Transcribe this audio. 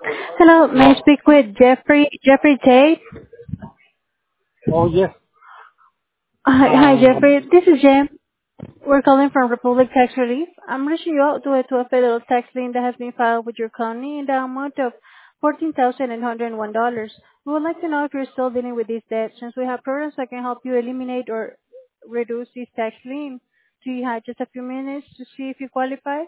Hello, may I speak with Jeffrey Tate? Oh, yes. Hi, Um, Jeffrey. This is Jim. We're calling from Republic Tax Relief. I'm reaching you out to a federal tax lien that has been filed with your county in the amount of $14,801. We would like to know if you're still dealing with this debt, since we have programs that can help you eliminate or reduce this tax lien. Do you have just a few minutes to see if you qualify?